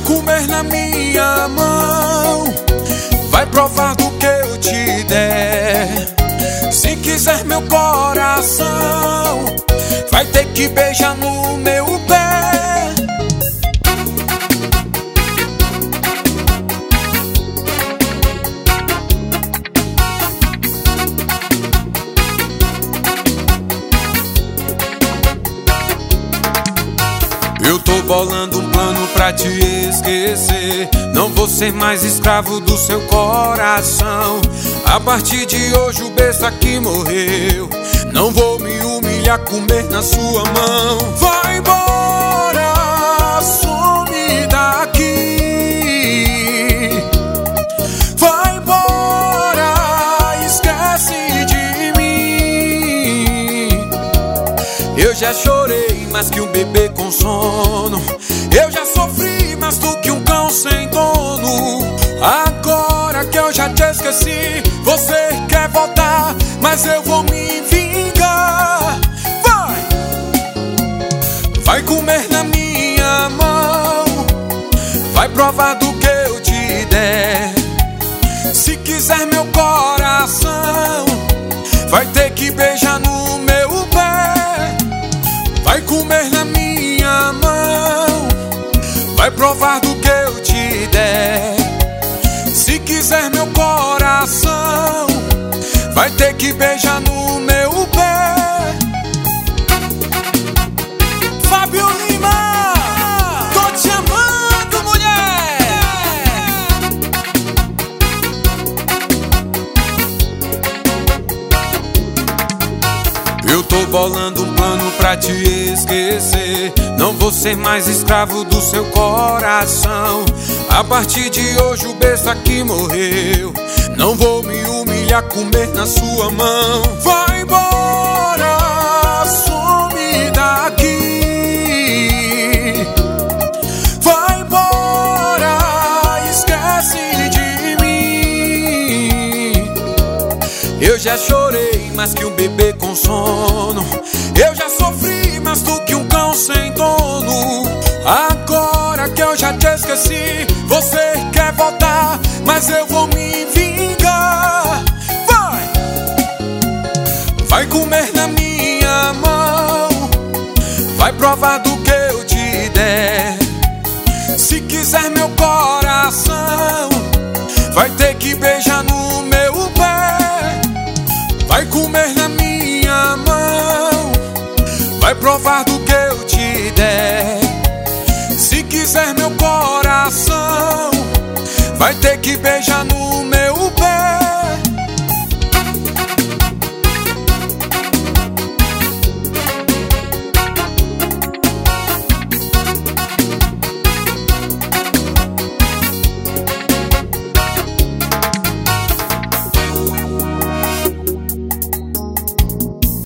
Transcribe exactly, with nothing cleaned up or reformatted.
comer na minha mão, vai provar do que eu te der. Se quiser meu coração, vai ter que beijar no meu pé. Eu tô bolando um plano pra te esquecer. Não vou ser mais escravo do seu coração. A partir de hoje o besta aqui morreu. Não vou me humilhar, comer na sua mão. Vai embora, some daqui. Vai embora, esquece de mim. Eu já chorei mais que um bebê com sono. Eu já sofri mais do que um cão sem dono. Agora que eu já te esqueci, você quer voltar, mas eu vou me vingar. Vai! Vai comer na minha mão, vai provar do que eu te der. Se quiser meu coração, vai ter que beijar no meu pé. Vai comer na minha mão, vai provar do que eu te der. Se quiser meu coração, vai ter que beijar no meu pé. Fábio Lima, tô te amando, mulher. Eu tô bolando um plano pra te esquecer. Não vou ser mais escravo do seu coração. A partir de hoje o besta aqui morreu. Não vou me humilhar, comer na sua mão. Vai embora, some daqui. Vai embora, esquece de mim. Eu já chorei mais que um bebê com sono. Eu já sofri mais do que um cão sem dono. Agora que eu já te esqueci, você quer voltar, mas eu vou me vingar. Vai! Vai comer na minha mão, vai provar do que eu te der. Se quiser meu coração, vai ter que beijar no meu pé. Vai comer na minha mão, vai provar do que eu te der. Se quiser meu coração, vai ter que beijar no meu